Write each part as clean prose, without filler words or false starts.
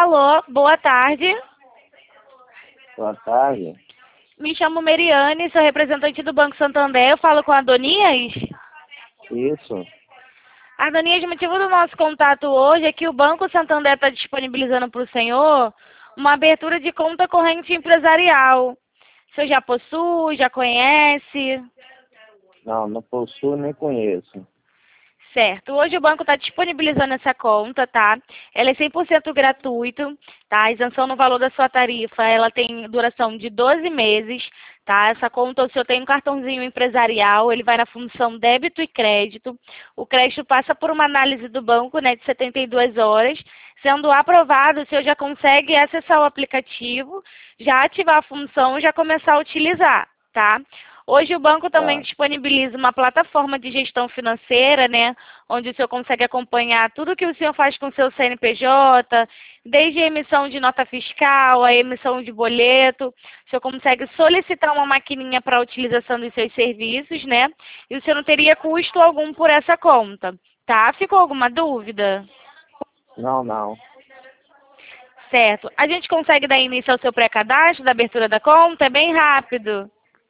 Alô, boa tarde. Boa tarde. Me chamo Meriane, sou representante do Banco Santander. Eu falo com a Adonias. Isso. Adonias, o motivo do nosso contato hoje é que o Banco Santander está disponibilizando para o senhor uma abertura de conta corrente empresarial. O senhor já possui, já conhece? Não possuo nem conheço. Certo. Hoje o banco está disponibilizando essa conta, tá? Ela é 100% gratuito, tá? A isenção no valor da sua tarifa, ela tem duração de 12 meses, tá? Essa conta, o senhor tem um cartãozinho empresarial, ele vai na função débito e crédito. O crédito passa por uma análise do banco, né, de 72 horas. Sendo aprovado, o senhor já consegue acessar o aplicativo, já ativar a função e já começar a utilizar, tá? Hoje o banco também Tá. disponibiliza uma plataforma de gestão financeira, né, onde o senhor consegue acompanhar tudo que o senhor faz com o seu CNPJ, desde a emissão de nota fiscal, a emissão de boleto. O senhor consegue solicitar uma maquininha para a utilização dos seus serviços, né, e o senhor não teria custo algum por essa conta, tá? Ficou alguma dúvida? Não. Certo. A gente consegue dar início ao seu pré-cadastro da abertura da conta? É bem rápido.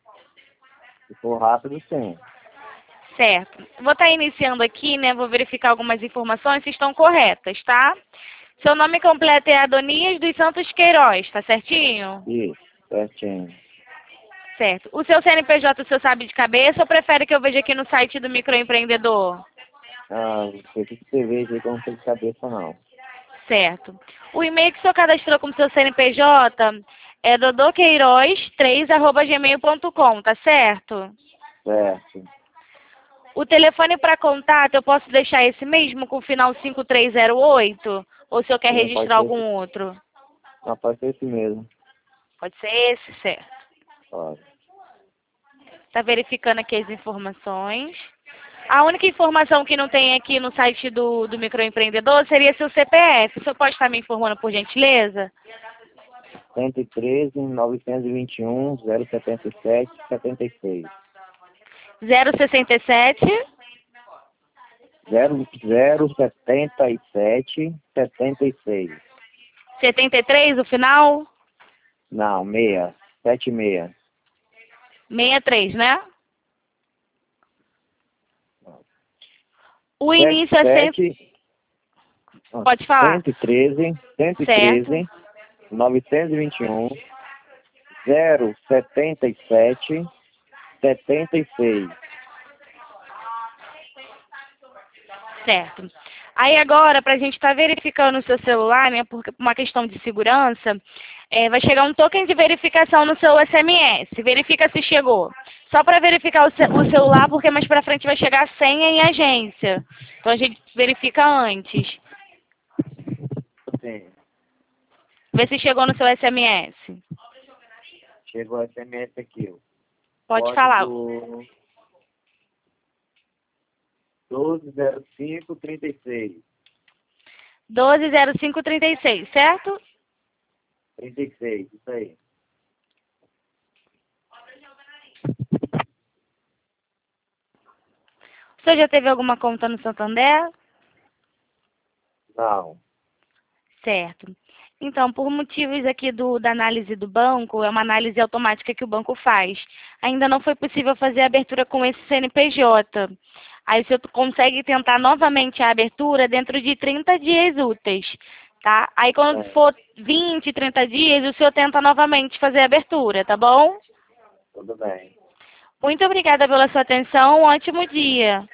Se for rápido, sim. Certo. Vou estar iniciando aqui, né? Vou verificar algumas informações se estão corretas, tá? Seu nome completo é Adonias dos Santos Queiroz, tá certinho? Isso, certinho. Certo. O seu CNPJ o senhor sabe de cabeça ou prefere que eu veja aqui no site do microempreendedor? Você tem que você veja aí que eu não sei de cabeça, não. Certo. O e-mail que o senhor cadastrou como seu CNPJ é dodoqueiroz3@gmail.com, tá certo? Certo. O telefone para contato eu posso deixar esse mesmo com o final 5308? Ou o senhor quer Sim, pode registrar ser algum outro? não, pode ser esse mesmo. Pode ser esse, certo. Pode. Está verificando aqui as informações. A única informação que não tem aqui no site do microempreendedor seria seu CPF. O senhor pode estar me informando, por gentileza? 113, 921, 077, 76. 067 0077, 76. 73, o final? Não, 76. 63, né? O início é sempre... 77, Pode falar. 113, Certo. 921, 077, 76. Certo. Aí agora, para a gente estar verificando o seu celular, né, por uma questão de segurança, vai chegar um token de verificação no seu SMS. Verifica se chegou. Só para verificar o celular, porque mais para frente vai chegar a senha em agência. Então a gente verifica antes. Sim. Vê se chegou no seu SMS. Chegou o SMS aqui. Ó. Pode falar. 120536. 120536, certo? 36, isso aí. O senhor já teve alguma conta no Santander? Não. Certo. Então, por motivos aqui da análise do banco, é uma análise automática que o banco faz. Ainda não foi possível fazer a abertura com esse CNPJ. Aí o senhor consegue tentar novamente a abertura dentro de 30 dias úteis, tá? Aí quando for 20, 30 dias, o senhor tenta novamente fazer a abertura, tá bom? Tudo bem. Muito obrigada pela sua atenção. Um ótimo dia.